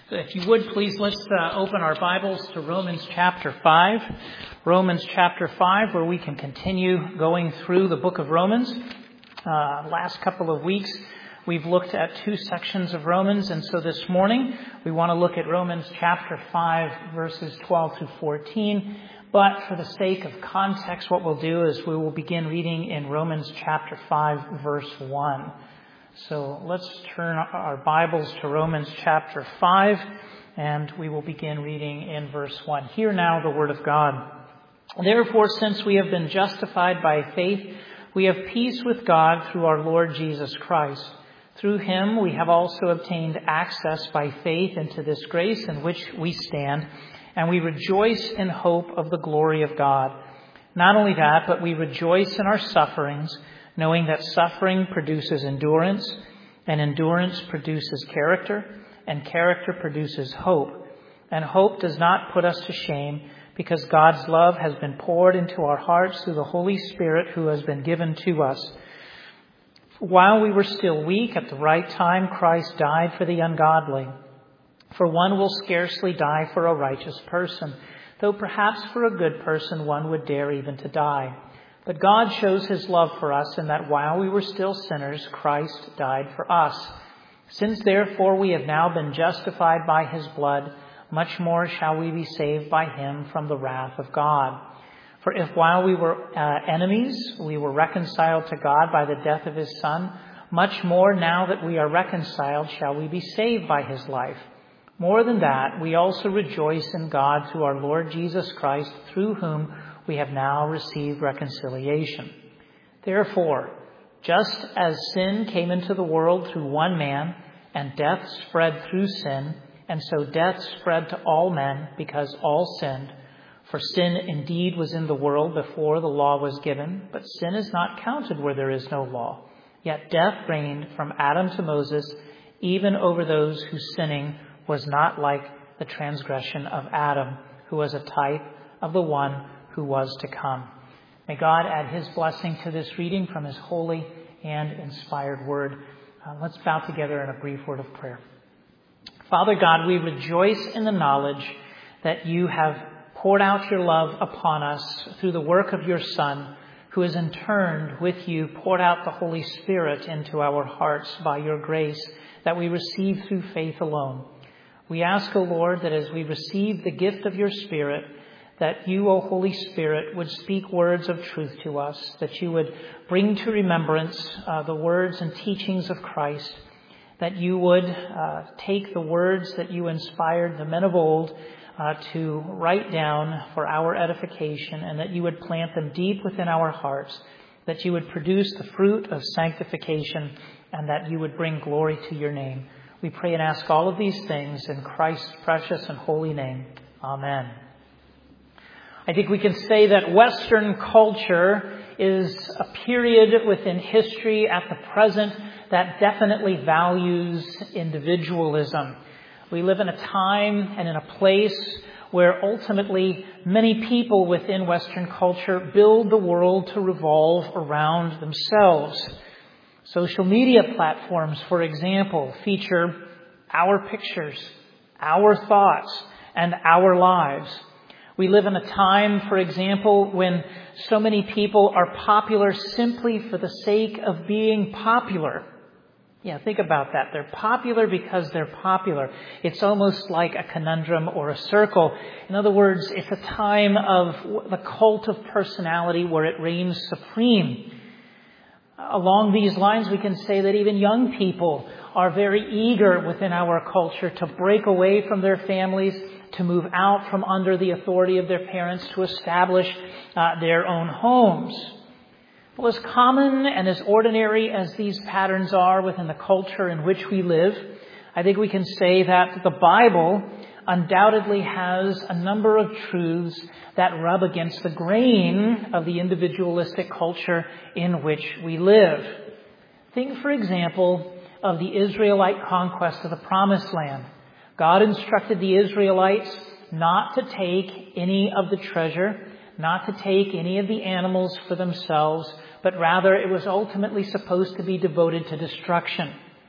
If you would, please, let's open our Bibles to Romans chapter 5. Romans chapter 5, where we can continue going through the book of Romans. Last couple of weeks, we've looked at two sections of Romans, and so this morning, we want to look at Romans chapter 5, verses 12 through 14. But for the sake of context, what we'll do is we will begin reading in Romans chapter 5, verse 1. So let's turn our Bibles to Romans chapter 5, and we will begin reading in verse 1. Hear now the word of God. Therefore, since we have been justified by faith, we have peace with God through our Lord Jesus Christ. Through him we have also obtained access by faith into this grace in which we stand, and we rejoice in hope of the glory of God. Not only that, but we rejoice in our sufferings, knowing that suffering produces endurance, and endurance produces character, and character produces hope. And hope does not put us to shame, because God's love has been poured into our hearts through the Holy Spirit who has been given to us. While we were still weak, at the right time Christ died for the ungodly. For one will scarcely die for a righteous person, though perhaps for a good person one would dare even to die. But God shows his love for us in that while we were still sinners, Christ died for us. Since therefore we have now been justified by his blood, much more shall we be saved by him from the wrath of God. For if while we were enemies, we were reconciled to God by the death of his Son, much more now that we are reconciled shall we be saved by his life. More than that, we also rejoice in God through our Lord Jesus Christ, through whom we have now received reconciliation. Therefore, just as sin came into the world through one man, and death spread through sin, and so death spread to all men because all sinned. For sin indeed was in the world before the law was given, but sin is not counted where there is no law. Yet death reigned from Adam to Moses, even over those whose sinning was not like the transgression of Adam, who was a type of the one who was to come. May God add his blessing to this reading from his holy and inspired word. Let's bow together in a brief word of prayer. Father God, we rejoice in the knowledge that you have poured out your love upon us through the work of your Son, who has in turn with you poured out the Holy Spirit into our hearts by your grace that we receive through faith alone. We ask, O Lord, that as we receive the gift of your Spirit, that you, O Holy Spirit, would speak words of truth to us, that you would bring to remembrance the words and teachings of Christ, that you would take the words that you inspired the men of old to write down for our edification, and that you would plant them deep within our hearts, that you would produce the fruit of sanctification, and that you would bring glory to your name. We pray and ask all of these things in Christ's precious and holy name. Amen. I think we can say that Western culture is a period within history at the present that definitely values individualism. We live in a time and in a place where ultimately many people within Western culture build the world to revolve around themselves. Social media platforms, for example, feature our pictures, our thoughts, and our lives. We live in a time, for example, when so many people are popular simply for the sake of being popular. Yeah, think about that. They're popular because they're popular. It's almost like a conundrum or a circle. In other words, it's a time of the cult of personality where it reigns supreme. Along these lines, we can say that even young people are very eager within our culture to break away from their families, to move out from under the authority of their parents, to establish their own homes. Well, as common and as ordinary as these patterns are within the culture in which we live, I think we can say that the Bible undoubtedly has a number of truths that rub against the grain of the individualistic culture in which we live. Think, for example, of the Israelite conquest of the Promised Land. God instructed the Israelites not to take any of the treasure, not to take any of the animals for themselves, but rather it was ultimately supposed to be devoted to destruction.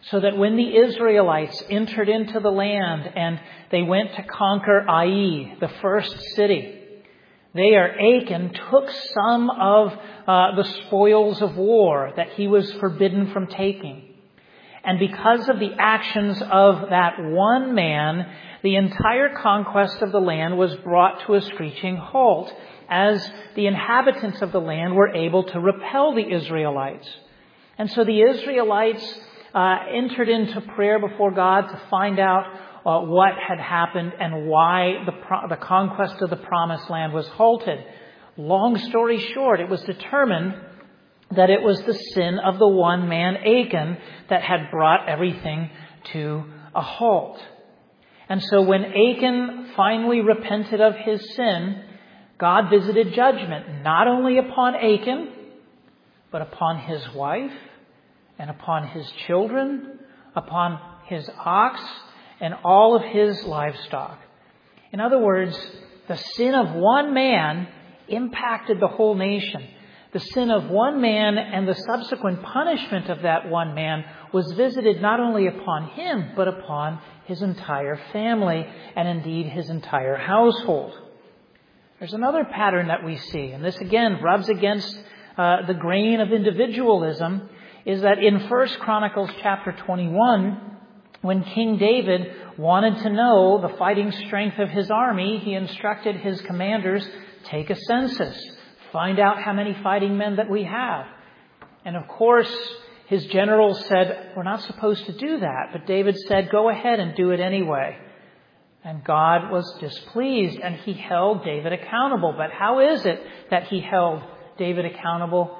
so that when the Israelites entered into the land and they went to conquer Ai, the first city, Achan took some of the spoils of war that he was forbidden from taking. And because of the actions of that one man, the entire conquest of the land was brought to a screeching halt, as the inhabitants of the land were able to repel the Israelites. And so the Israelites entered into prayer before God to find out what had happened and why the conquest of the promised land was halted. Long story short, it was determined that it was the sin of the one man, Achan, that had brought everything to a halt. And so when Achan finally repented of his sin, God visited judgment not only upon Achan, but upon his wife and upon his children, upon his ox, and all of his livestock. In other words, the sin of one man impacted the whole nation. The sin of one man and the subsequent punishment of that one man was visited not only upon him, but upon his entire family and indeed his entire household. There's another pattern that we see, and this again rubs against the grain of individualism, is that in 1 Chronicles chapter 21, when King David wanted to know the fighting strength of his army, he instructed his commanders, take a census, find out how many fighting men that we have. And of course, his generals said, we're not supposed to do that. But David said, go ahead and do it anyway. And God was displeased, and he held David accountable. But how is it that he held David accountable?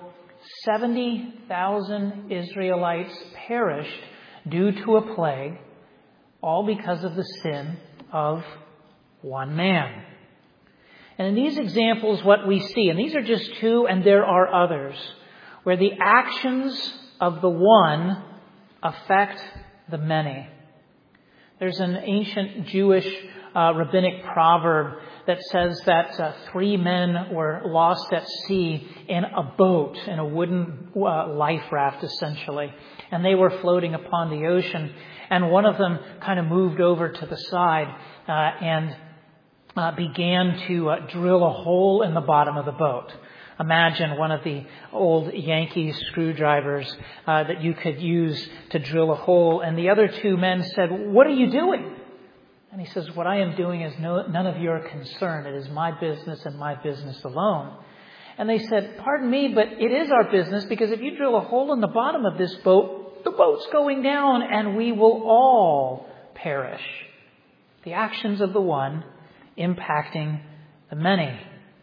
70,000 Israelites perished due to a plague, all because of the sin of one man. And in these examples, what we see, and these are just two, and there are others, where the actions of the one affect the many. There's an ancient Jewish rabbinic proverb that says that 3 men were lost at sea in a boat, in a wooden life raft, essentially. And they were floating upon the ocean. And one of them kind of moved over to the side and began to drill a hole in the bottom of the boat. Imagine one of the old Yankee screwdrivers that you could use to drill a hole. And the other 2 men said, what are you doing? And he says, what I am doing is none of your concern. It is my business and my business alone. And they said, pardon me, but it is our business, because if you drill a hole in the bottom of this boat, the boat's going down and we will all perish. The actions of the one impacting the many.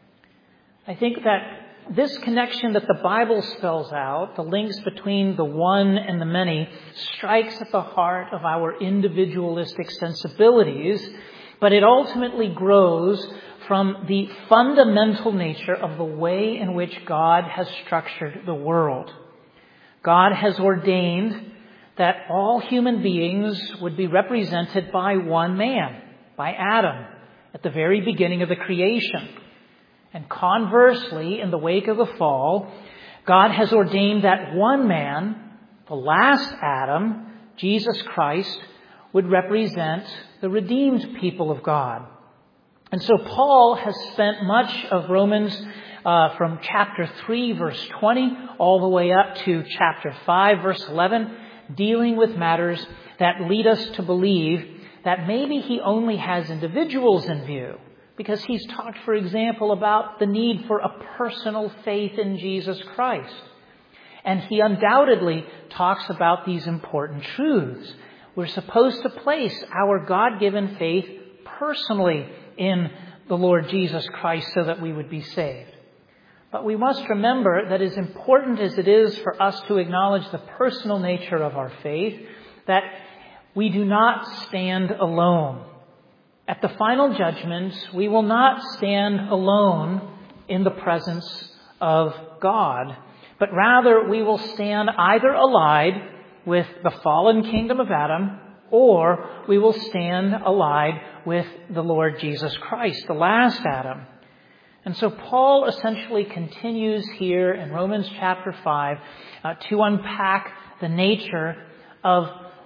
I think that this connection that the Bible spells out, the links between the one and the many, strikes at the heart of our individualistic sensibilities, but it ultimately grows from the fundamental nature of the way in which God has structured the world. God has ordained that all human beings would be represented by one man, by Adam, at the very beginning of the creation. And conversely, in the wake of the fall, God has ordained that one man, the last Adam, Jesus Christ, would represent the redeemed people of God. And so Paul has spent much of Romans from chapter 3, verse 20, all the way up to chapter 5, verse 11, dealing with matters that lead us to believe that maybe he only has individuals in view. Because he's talked, for example, about the need for a personal faith in Jesus Christ. And he undoubtedly talks about these important truths. We're supposed to place our God-given faith personally in the Lord Jesus Christ so that we would be saved. But we must remember that as important as it is for us to acknowledge the personal nature of our faith, that we do not stand alone. At the final judgment, we will not stand alone in the presence of God, but rather we will stand either allied with the fallen kingdom of Adam, or we will stand allied with the Lord Jesus Christ, the last Adam. And so Paul essentially continues here in Romans chapter 5 to unpack the nature of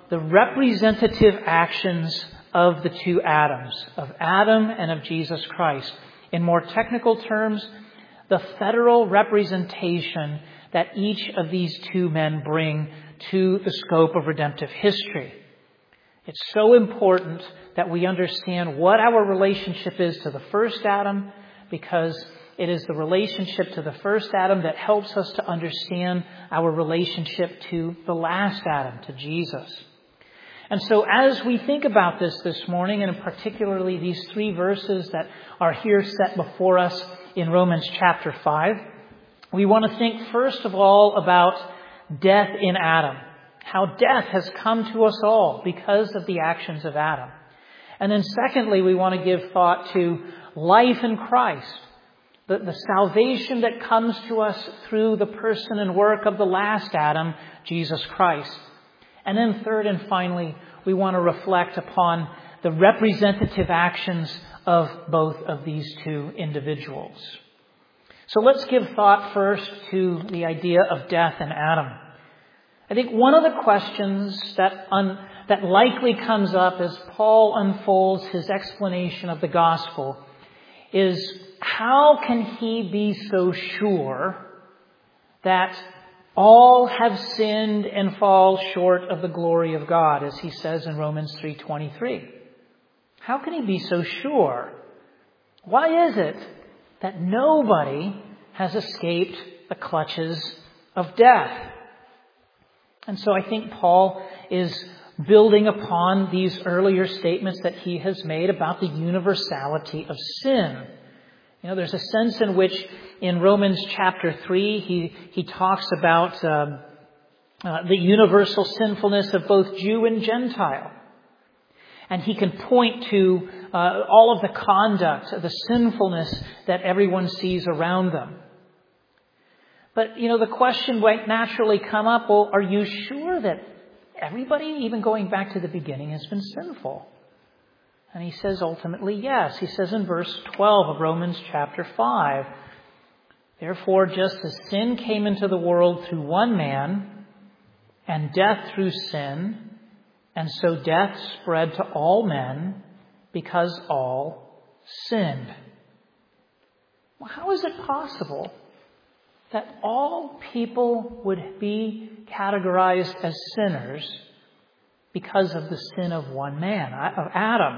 the representative actions of the two Adams, of Adam and of Jesus Christ. In more technical terms, the federal representation that each of these two men bring to the scope of redemptive history. It's so important that we understand what our relationship is to the first Adam, because it is the relationship to the first Adam that helps us to understand our relationship to the last Adam, to Jesus. And so as we think about this morning, and particularly these three verses that are here set before us in Romans chapter 5, we want to think first of all about death in Adam. How death has come to us all because of the actions of Adam. And then secondly, we want to give thought to life in Christ. The salvation that comes to us through the person and work of the last Adam, Jesus Christ. And then third and finally, we want to reflect upon the representative actions of both of these two individuals. So let's give thought first to the idea of death in Adam. I think one of the questions that likely comes up as Paul unfolds his explanation of the gospel is, how can he be so sure that all have sinned and fall short of the glory of God, as he says in Romans 3:23? How can he be so sure? Why is it that nobody has escaped the clutches of death? And so I think Paul is building upon these earlier statements that he has made about the universality of sin. You know, there's a sense in which in Romans chapter 3, he talks about the universal sinfulness of both Jew and Gentile. And he can point to all of the conduct, the sinfulness that everyone sees around them. But, you know, the question might naturally come up, well, are you sure that everybody, even going back to the beginning, has been sinful? And he says ultimately, yes. He says in verse 12 of Romans chapter 5, therefore, just as sin came into the world through one man, and death through sin, and so death spread to all men because all sinned. Well, how is it possible that all people would be categorized as sinners because of the sin of one man, of Adam?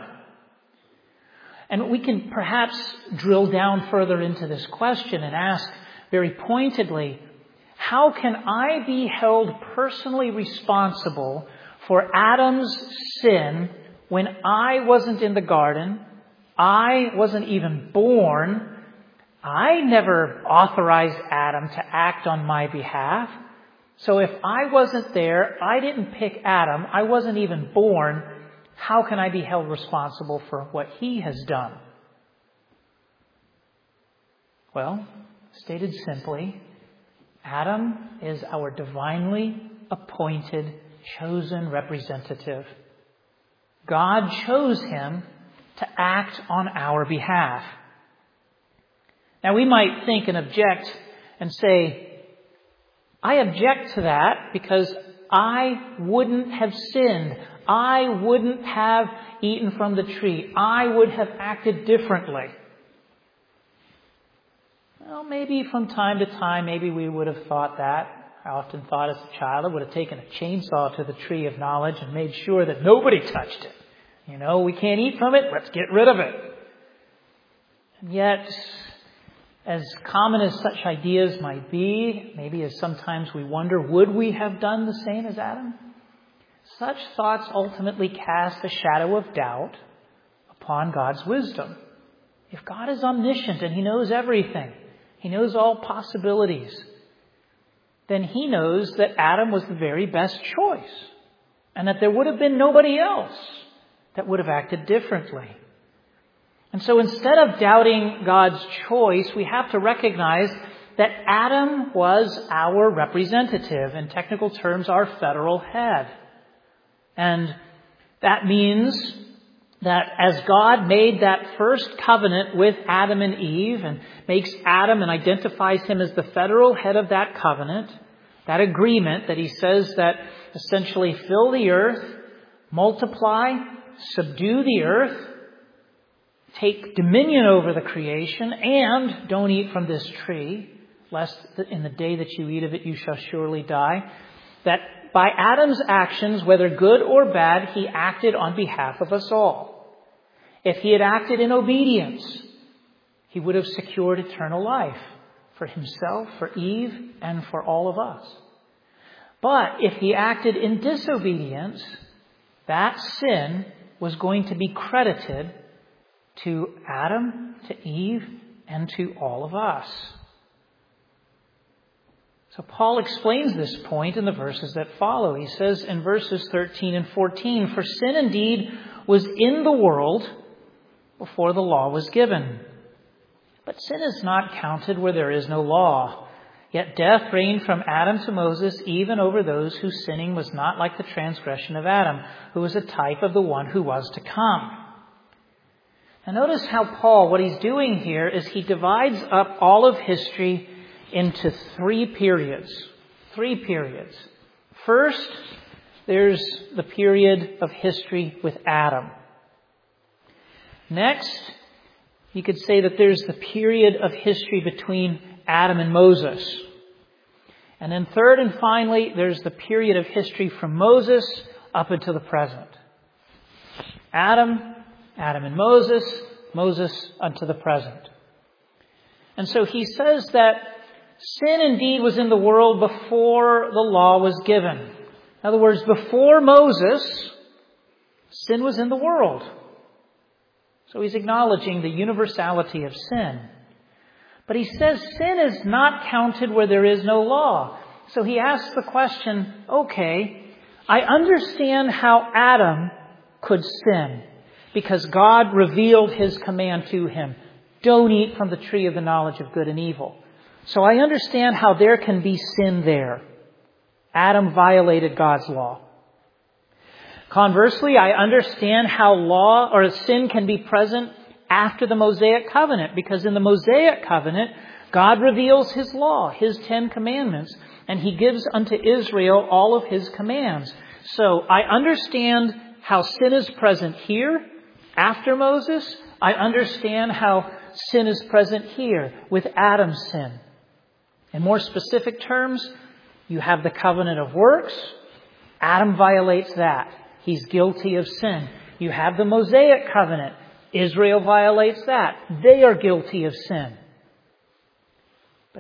And we can perhaps drill down further into this question and ask very pointedly, how can I be held personally responsible for Adam's sin when I wasn't in the garden, I wasn't even born, I never authorized Adam to act on my behalf? So if I wasn't there, I didn't pick Adam, I wasn't even born, how can I be held responsible for what he has done? Well, stated simply, Adam is our divinely appointed, chosen representative. God chose him to act on our behalf. Now we might think and object and say, I object to that because I wouldn't have sinned. I wouldn't have eaten from the tree. I would have acted differently. Well, maybe from time to time, maybe we would have thought that. I often thought as a child I would have taken a chainsaw to the tree of knowledge and made sure that nobody touched it. You know, we can't eat from it, let's get rid of it. And yet, as common as such ideas might be, maybe as sometimes we wonder, would we have done the same as Adam? Such thoughts ultimately cast a shadow of doubt upon God's wisdom. If God is omniscient and He knows everything, He knows all possibilities, then He knows that Adam was the very best choice and that there would have been nobody else that would have acted differently. And so instead of doubting God's choice, we have to recognize that Adam was our representative, in technical terms, our federal head. And that means that as God made that first covenant with Adam and Eve and makes Adam and identifies him as the federal head of that covenant, that agreement that He says that essentially fill the earth multiply, subdue the earth, take dominion over the creation, and don't eat from this tree, lest in the day that you eat of it you shall surely die. That by Adam's actions, whether good or bad, he acted on behalf of us all. If he had acted in obedience, he would have secured eternal life for himself, for Eve, and for all of us. But if he acted in disobedience, that sin was going to be credited to Adam, to Eve, and to all of us. So Paul explains this point in the verses that follow. He says in verses 13 and 14, "For sin indeed was in the world before the law was given. But sin is not counted where there is no law. Yet death reigned from Adam to Moses, even over those whose sinning was not like the transgression of Adam, who was a type of the one who was to come." Now notice how Paul, what he's doing here is he divides up all of history into three periods. First, there's the period of history with Adam. Next, you could say that there's the period of history between Adam and Moses. And then third and finally, there's the period of history from Moses up until the present. Adam and Moses unto the present. And so he says that sin indeed was in the world before the law was given. In other words, before Moses, sin was in the world. So he's acknowledging the universality of sin. But he says sin is not counted where there is no law. So he asks the question, okay, I understand how Adam could sin because God revealed his command to him. Don't eat from the tree of the knowledge of good and evil. So I understand how there can be sin there. Adam violated God's law. Conversely, I understand how law or sin can be present after the Mosaic covenant, because in the Mosaic covenant, God reveals his law, his 10 commandments, and he gives unto Israel all of his commands. So I understand how sin is present here after Moses. I understand how sin is present here with Adam's sin. In more specific terms, you have the covenant of works. Adam violates that. He's guilty of sin. You have the Mosaic covenant. Israel violates that. They are guilty of sin. But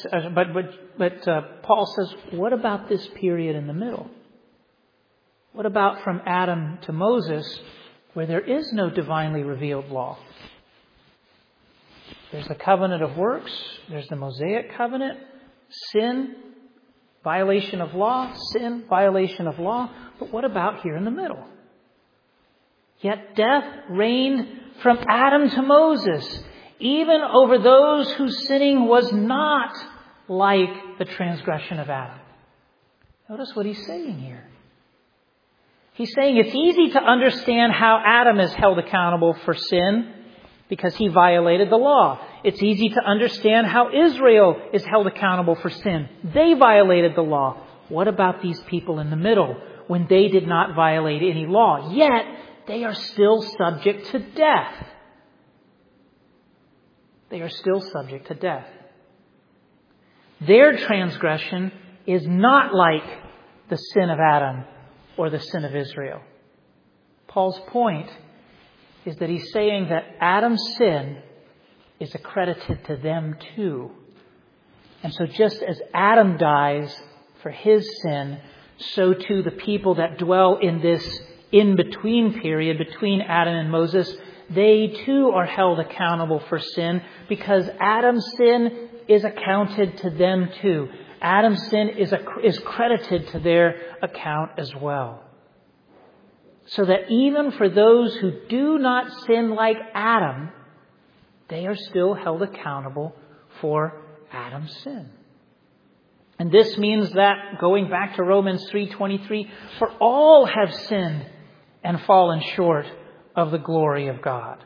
Paul says, what about this period in the middle? What about from Adam to Moses, where there is no divinely revealed law? There's the covenant of works. There's the Mosaic covenant. Sin, violation of law. Sin, violation of law. But what about here in the middle? Yet death reigned from Adam to Moses, even over those whose sinning was not like the transgression of Adam. Notice what he's saying here. He's saying it's easy to understand how Adam is held accountable for sin because he violated the law. It's easy to understand how Israel is held accountable for sin. They violated the law. What about these people in the middle when they did not violate any law? Yet they are still subject to death. They are still subject to death. Their transgression is not like the sin of Adam or the sin of Israel. Paul's point is that he's saying that Adam's sin is accredited to them too. And so just as Adam dies for his sin, so too the people that dwell in this in-between period between Adam and Moses, they too are held accountable for sin because Adam's sin is accounted to them too. Adam's sin is credited to their account as well. So that even for those who do not sin like Adam, they are still held accountable for Adam's sin. And this means that, going back to Romans 3:23, for all have sinned and fallen short of the glory of God.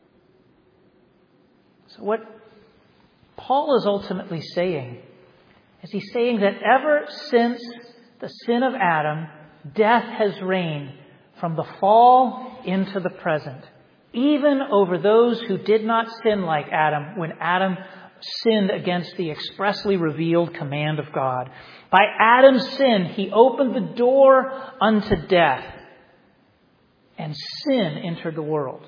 So what Paul is ultimately saying is he's saying that ever since the sin of Adam, death has reigned from the fall into the present, even over those who did not sin like Adam when Adam sinned against the expressly revealed command of God. By Adam's sin, he opened the door unto death, and sin entered the world.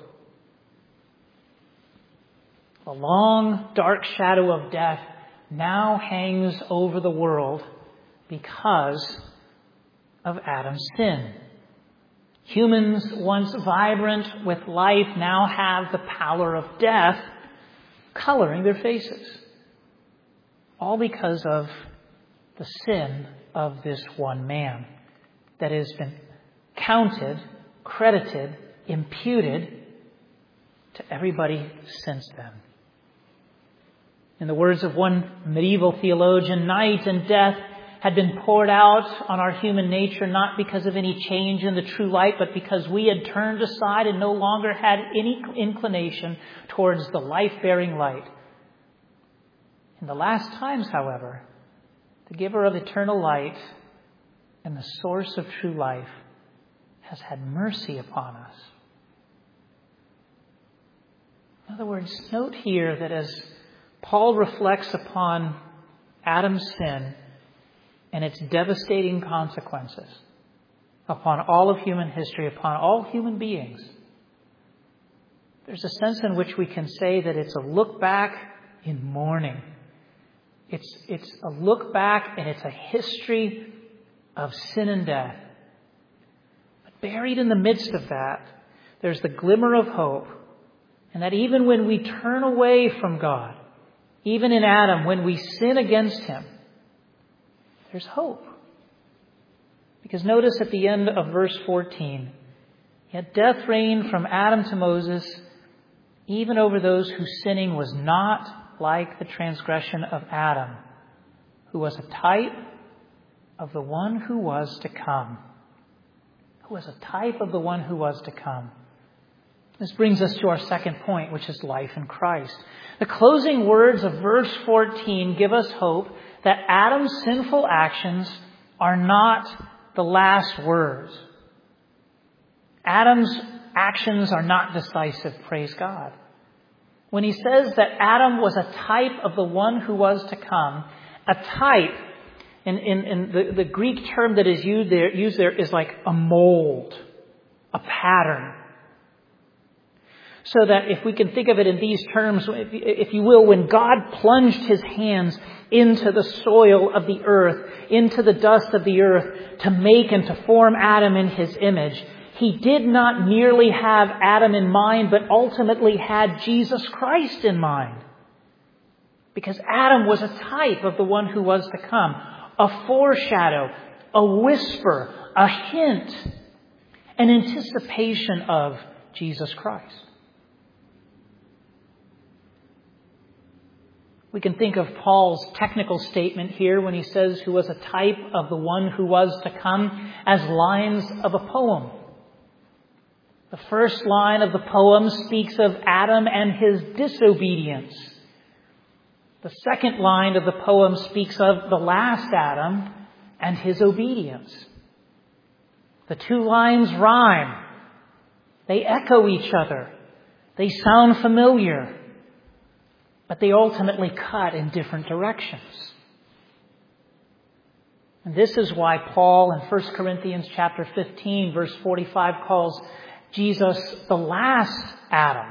The long, dark shadow of death now hangs over the world because of Adam's sin. Humans, once vibrant with life, now have the pallor of death coloring their faces. All because of the sin of this one man that has been counted, credited, imputed to everybody since then. In the words of one medieval theologian, night and death had been poured out on our human nature not because of any change in the true light, but because we had turned aside and no longer had any inclination towards the life-bearing light. In the last times, however, the giver of eternal light and the source of true life has had mercy upon us. In other words, note here that as Paul reflects upon Adam's sin and its devastating consequences upon all of human history, upon all human beings, there's a sense in which we can say that it's a look back in mourning. It's a look back and it's a history of sin and death. But buried in the midst of that, there's the glimmer of hope. And that even when we turn away from God, even in Adam, when we sin against him, there's hope. Because notice at the end of verse 14, yet death reigned from Adam to Moses, even over those whose sinning was not like the transgression of Adam, who was a type of the one who was to come. Who was a type of the one who was to come. This brings us to our second point, which is life in Christ. The closing words of verse 14 give us hope that Adam's sinful actions are not the last words. Adam's actions are not decisive, praise God. When he says that Adam was a type of the one who was to come, a type, in the Greek term that is used there is like a mold, a pattern. So that if we can think of it in these terms, if you will, when God plunged his hands into the soil of the earth, into the dust of the earth, to make and to form Adam in his image, he did not merely have Adam in mind, but ultimately had Jesus Christ in mind. Because Adam was a type of the one who was to come, a foreshadow, a whisper, a hint, an anticipation of Jesus Christ. We can think of Paul's technical statement here when he says who was a type of the one who was to come as lines of a poem. The first line of the poem speaks of Adam and his disobedience. The second line of the poem speaks of the last Adam and his obedience. The two lines rhyme. They echo each other. They sound familiar. But they ultimately cut in different directions. And this is why Paul in 1 Corinthians chapter 15, verse 45 calls Jesus the last Adam.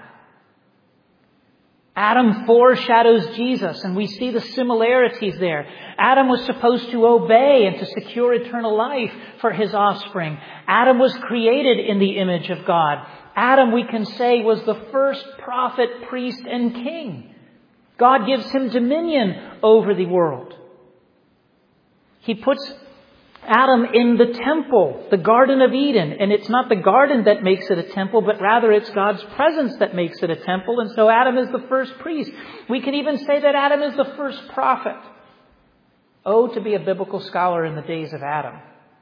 Adam foreshadows Jesus, and we see the similarities there. Adam was supposed to obey and to secure eternal life for his offspring. Adam was created in the image of God. Adam, we can say, was the first prophet, priest, and king. God gives him dominion over the world. He puts Adam in the temple, the Garden of Eden. And it's not the garden that makes it a temple, but rather it's God's presence that makes it a temple. And so Adam is the first priest. We can even say that Adam is the first prophet. Oh, to be a biblical scholar in the days of Adam.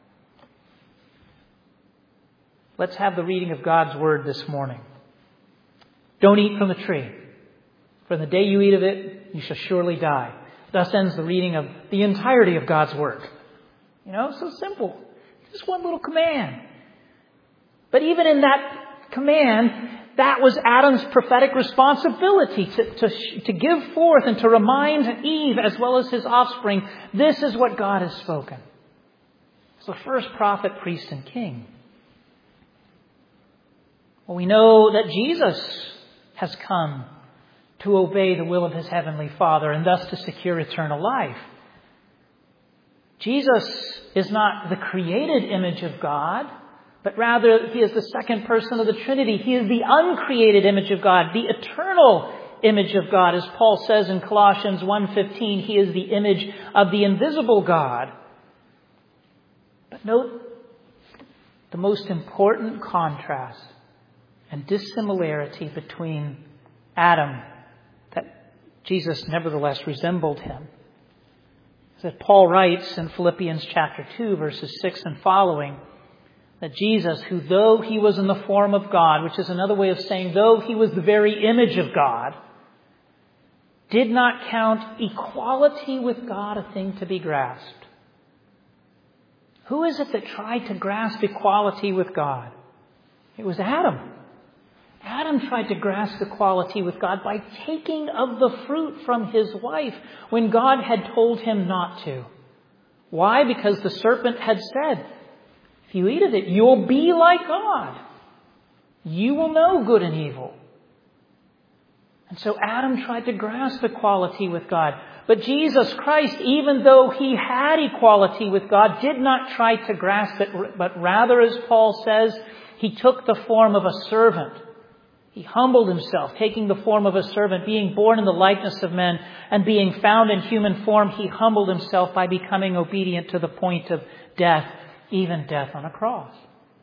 Let's have the reading of God's word this morning. Don't eat from the tree. For the day you eat of it, you shall surely die. Thus ends the reading of the entirety of God's word. So simple. Just one little command. But even in that command, that was Adam's prophetic responsibility to give forth and to remind Eve as well as his offspring, this is what God has spoken. It's the first prophet, priest, and king. Well, we know that Jesus has come to obey the will of his heavenly Father and thus to secure eternal life. Jesus is not the created image of God, but rather he is the second person of the Trinity. He is the uncreated image of God, the eternal image of God. As Paul says in Colossians 1:15, he is the image of the invisible God. But note the most important contrast and dissimilarity between Adam, that Jesus nevertheless resembled him. That Paul writes in Philippians chapter 2, verses 6 and following, that Jesus, who though he was in the form of God, which is another way of saying though he was the very image of God, did not count equality with God a thing to be grasped. Who is it that tried to grasp equality with God? It was Adam. Adam tried to grasp equality with God by taking of the fruit from his wife when God had told him not to. Why? Because the serpent had said, if you eat of it, you'll be like God. You will know good and evil. And so Adam tried to grasp equality with God. But Jesus Christ, even though he had equality with God, did not try to grasp it, but rather, as Paul says, he took the form of a servant. He humbled himself, taking the form of a servant, being born in the likeness of men, and being found in human form, he humbled himself by becoming obedient to the point of death, even death on a cross.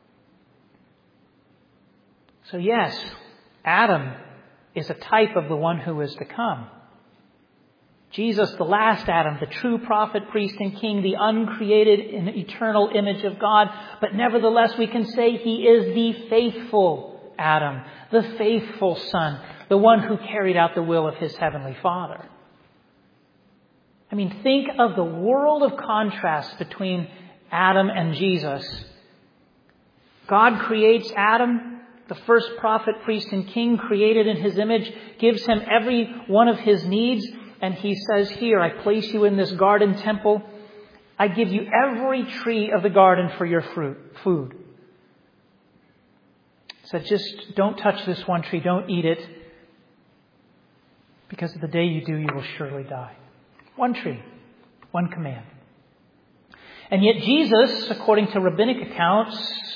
So yes, Adam is a type of the one who is to come. Jesus, the last Adam, the true prophet, priest, and king, the uncreated and eternal image of God. But nevertheless, we can say he is the faithful Adam, the faithful Son, the one who carried out the will of his heavenly Father. I mean, think of the world of contrast between Adam and Jesus. God creates Adam, the first prophet, priest, and king, created in his image, gives him every one of his needs. And he says here, I place you in this garden temple. I give you every tree of the garden for your food. So just don't touch this one tree. Don't eat it. Because the day you do, you will surely die. One tree. One command. And yet Jesus, according to rabbinic accounts,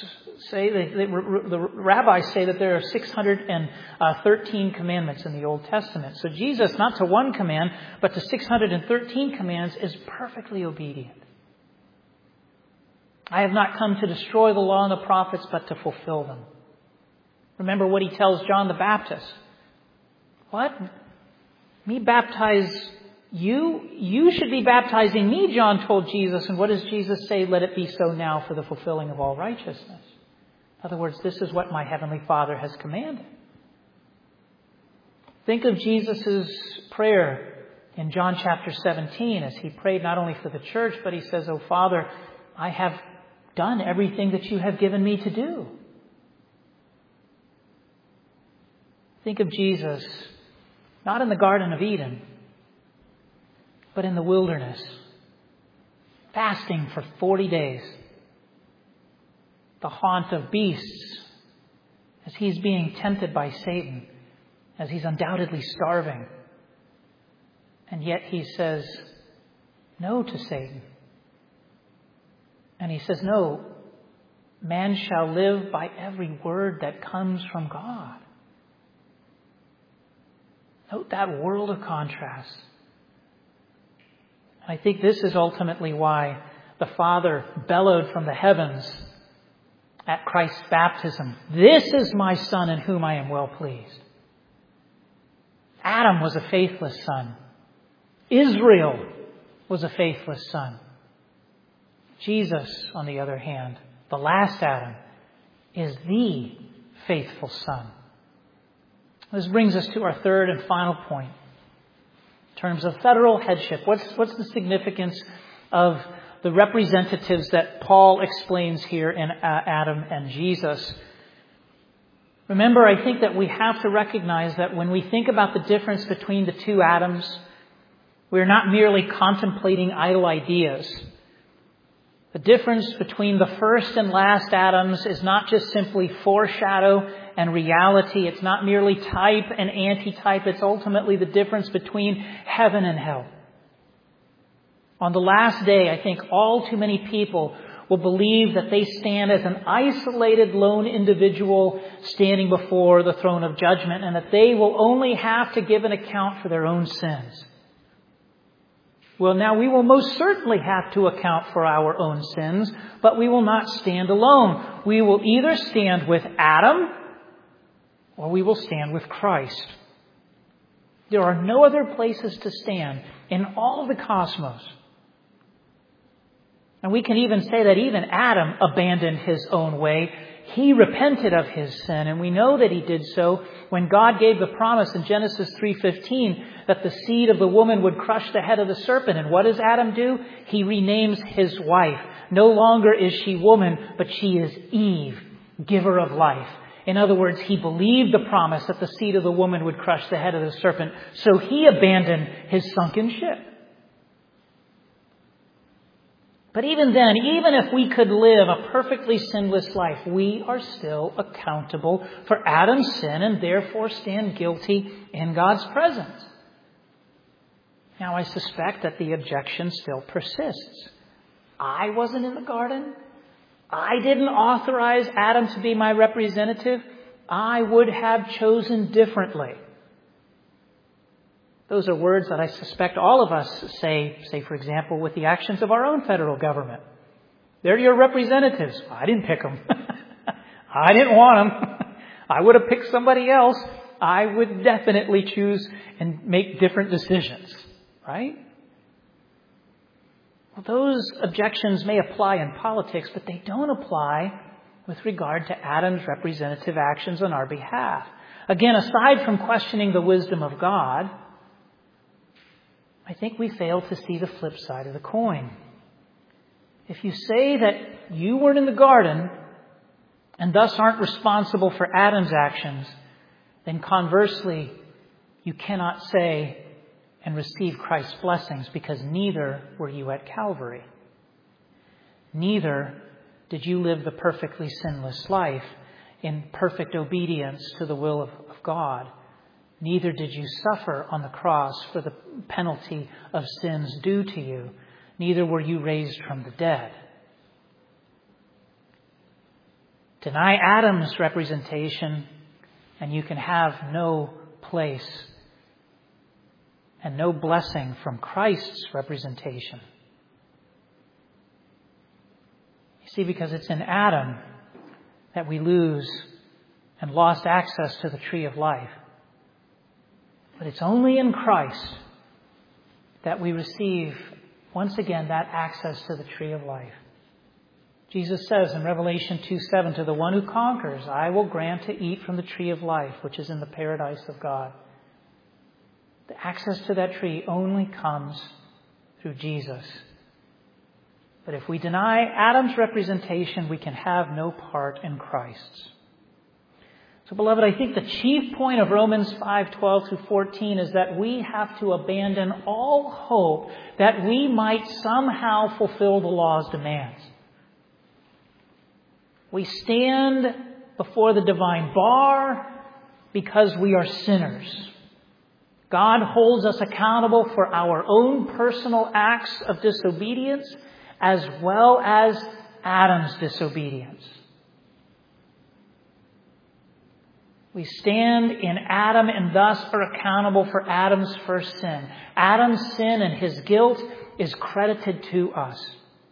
the rabbis say that there are 613 commandments in the Old Testament. So Jesus, not to one command, but to 613 commands, is perfectly obedient. I have not come to destroy the law and the prophets, but to fulfill them. Remember what he tells John the Baptist. What? Me baptize you? You should be baptizing me, John told Jesus. And what does Jesus say? Let it be so now for the fulfilling of all righteousness. In other words, this is what my heavenly Father has commanded. Think of Jesus' prayer in John chapter 17 as he prayed not only for the church, but he says, "Oh Father, I have done everything that you have given me to do." Think of Jesus, not in the Garden of Eden, but in the wilderness, fasting for 40 days. The haunt of beasts, as he's being tempted by Satan, as he's undoubtedly starving. And yet he says no to Satan. And he says, no, man shall live by every word that comes from God. Note that world of contrast. I think this is ultimately why the Father bellowed from the heavens at Christ's baptism, "This is my Son in whom I am well pleased." Adam was a faithless son. Israel was a faithless son. Jesus, on the other hand, the last Adam, is the faithful Son. This brings us to our third and final point. In terms of federal headship, what's the significance of the representatives that Paul explains here in Adam and Jesus? Remember, I think that we have to recognize that when we think about the difference between the two Adams, we're not merely contemplating idle ideas. The difference between the first and last Adams is not just simply foreshadow and reality. It's not merely type and antitype. It's ultimately the difference between heaven and hell. On the last day, I think all too many people will believe that they stand as an isolated lone individual standing before the throne of judgment, and that they will only have to give an account for their own sins. Well, now we will most certainly have to account for our own sins, but we will not stand alone. We will either stand with Adam or we will stand with Christ. There are no other places to stand in all the cosmos. And we can even say that even Adam abandoned his own way. He repented of his sin, and we know that he did so when God gave the promise in Genesis 3:15 that the seed of the woman would crush the head of the serpent. And what does Adam do? He renames his wife. No longer is she woman, but she is Eve, giver of life. In other words, he believed the promise that the seed of the woman would crush the head of the serpent, so he abandoned his sunken ship. But even then, even if we could live a perfectly sinless life, we are still accountable for Adam's sin and therefore stand guilty in God's presence. Now, I suspect that the objection still persists. I wasn't in the garden. I didn't authorize Adam to be my representative. I would have chosen differently. Those are words that I suspect all of us say, for example, with the actions of our own federal government. They're your representatives. I didn't pick them. I didn't want them. I would have picked somebody else. I would definitely choose and make different decisions. Right? Well, those objections may apply in politics, but they don't apply with regard to Adam's representative actions on our behalf. Again, aside from questioning the wisdom of God, I think we fail to see the flip side of the coin. If you say that you weren't in the garden and thus aren't responsible for Adam's actions, then conversely, you cannot say and receive Christ's blessings because neither were you at Calvary. Neither did you live the perfectly sinless life in perfect obedience to the will of God. Neither did you suffer on the cross for the penalty of sins due to you. Neither were you raised from the dead. Deny Adam's representation, and you can have no place and no blessing from Christ's representation. You see, because it's in Adam that we lose and lost access to the tree of life. But it's only in Christ that we receive, once again, that access to the tree of life. Jesus says in Revelation 2:7, to the one who conquers, I will grant to eat from the tree of life, which is in the paradise of God. The access to that tree only comes through Jesus. But if we deny Adam's representation, we can have no part in Christ's. So, beloved, I think the chief point of Romans 5:12 through 14 is that we have to abandon all hope that we might somehow fulfill the law's demands. We stand before the divine bar because we are sinners. God holds us accountable for our own personal acts of disobedience as well as Adam's disobedience. We stand in Adam and thus are accountable for Adam's first sin. Adam's sin and his guilt is credited to us.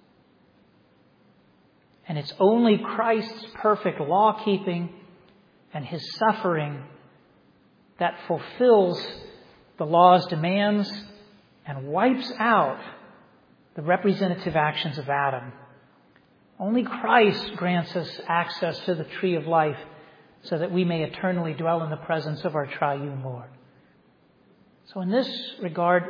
And it's only Christ's perfect law-keeping and his suffering that fulfills the law's demands and wipes out the representative actions of Adam. Only Christ grants us access to the tree of life so that we may eternally dwell in the presence of our triune Lord. So in this regard,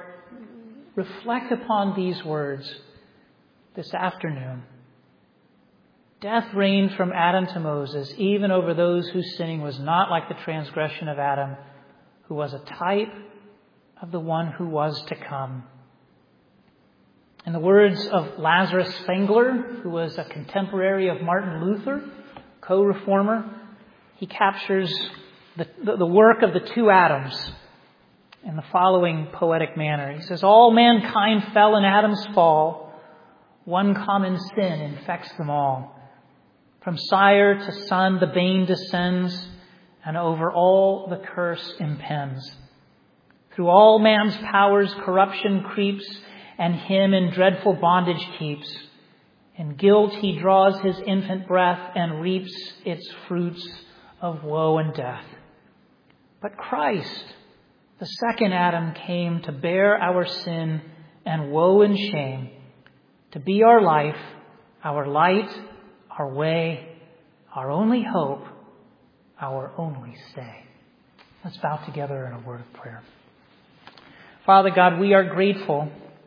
reflect upon these words this afternoon Death reigned from Adam to Moses, even over those whose sinning was not like the transgression of Adam, who was a type of the one who was to come. In the words of Lazarus Spengler, who was a contemporary of Martin Luther, co-reformer, he captures the work of the two Adams in the following poetic manner. He says, all mankind fell in Adam's fall. One common sin infects them all. From sire to son the bane descends, and over all the curse impends. Through all man's powers corruption creeps, and him in dreadful bondage keeps. In guilt he draws his infant breath, and reaps its fruits of woe and death. But Christ, the second Adam, came to bear our sin and woe and shame, to be our life, our light, our way, our only hope, our only stay. Let's bow together in a word of prayer. Father God, we are grateful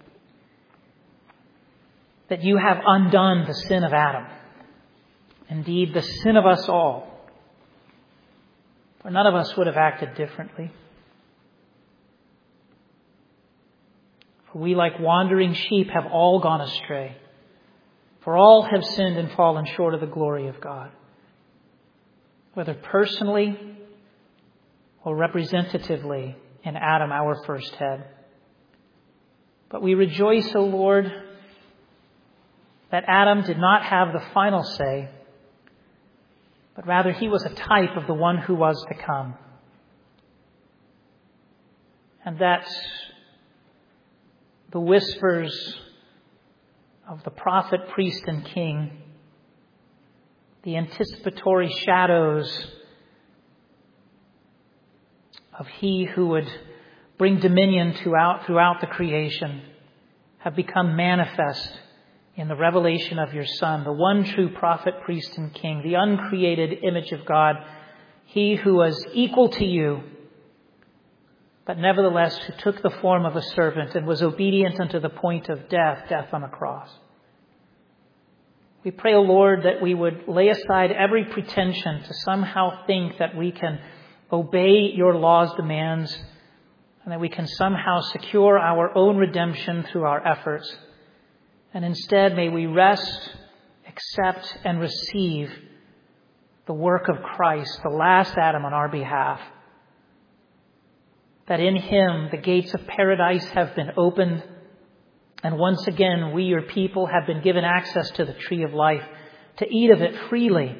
that you have undone the sin of Adam. Indeed, the sin of us all. For none of us would have acted differently. For we, like wandering sheep, have all gone astray. For all have sinned and fallen short of the glory of God. Whether personally or representatively in Adam, our first head. But we rejoice, O Lord, that Adam did not have the final say, but rather he was a type of the one who was to come. And that the whispers of the prophet, priest, and king, the anticipatory shadows of he who would bring dominion throughout the creation, have become manifest in the revelation of your Son, the one true prophet, priest, and king, the uncreated image of God, he who was equal to you, but nevertheless who took the form of a servant and was obedient unto the point of death on a cross. We pray, O Lord, that we would lay aside every pretension to somehow think that we can obey your law's demands and that we can somehow secure our own redemption through our efforts. And instead, may we rest, accept, and receive the work of Christ, the last Adam on our behalf. That in him the gates of paradise have been opened, and once again we, your people, have been given access to the tree of life, to eat of it freely.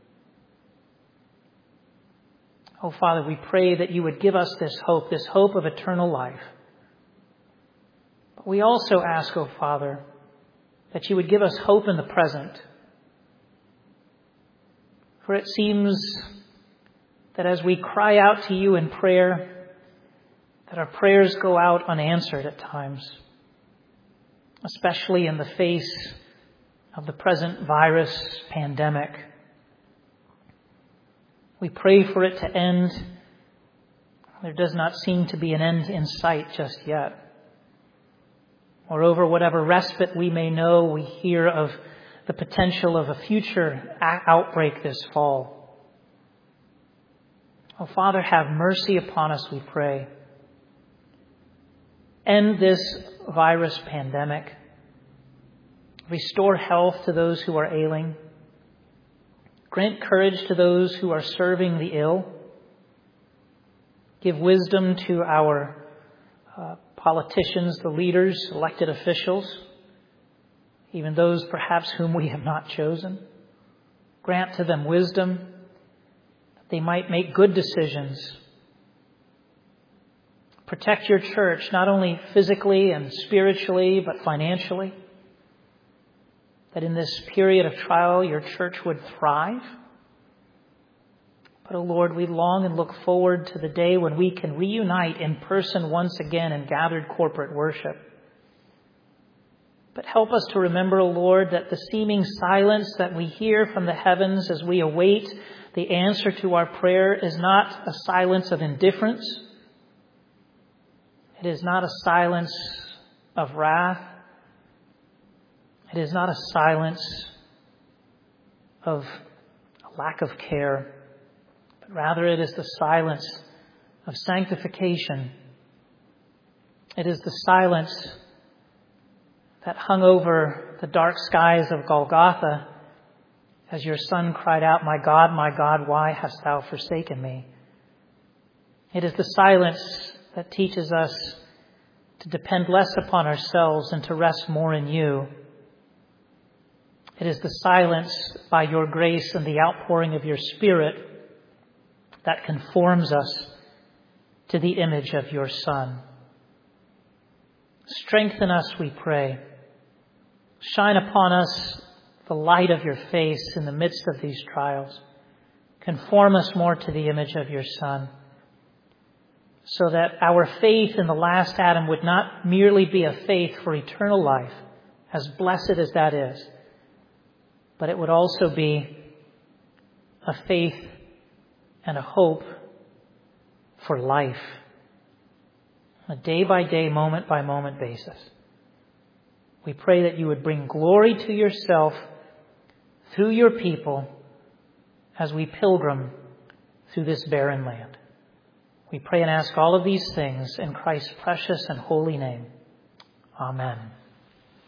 Oh, Father, we pray that you would give us this hope of eternal life. But we also ask, oh Father, that you would give us hope in the present. For it seems that as we cry out to you in prayer, that our prayers go out unanswered at times, especially in the face of the present virus pandemic. We pray for it to end. There does not seem to be an end in sight just yet. Moreover, whatever respite we may know, we hear of the potential of a future outbreak this fall. Oh, Father, have mercy upon us, we pray. End this virus pandemic. Restore health to those who are ailing. Grant courage to those who are serving the ill. Give wisdom to our politicians, the leaders, elected officials, even those perhaps whom we have not chosen. Grant to them wisdom that they might make good decisions. Protect your church, not only physically and spiritually, but financially. That in this period of trial, your church would thrive. But, oh Lord, we long and look forward to the day when we can reunite in person once again in gathered corporate worship. But help us to remember, O Lord, that the seeming silence that we hear from the heavens as we await the answer to our prayer is not a silence of indifference. It is not a silence of wrath. It is not a silence of a lack of care, but rather it is the silence of sanctification. It is the silence that hung over the dark skies of Golgotha as your Son cried out, my God, why hast thou forsaken me?" It is the silence that teaches us to depend less upon ourselves and to rest more in you. It is the silence by your grace and the outpouring of your Spirit that conforms us to the image of your Son. Strengthen us, we pray. Shine upon us the light of your face in the midst of these trials. Conform us more to the image of your Son, so that our faith in the last Adam would not merely be a faith for eternal life, as blessed as that is, but it would also be a faith and a hope for life, on a day-by-day, moment-by-moment basis. We pray that you would bring glory to yourself through your people as we pilgrim through this barren land. We pray and ask all of these things in Christ's precious and holy name. Amen.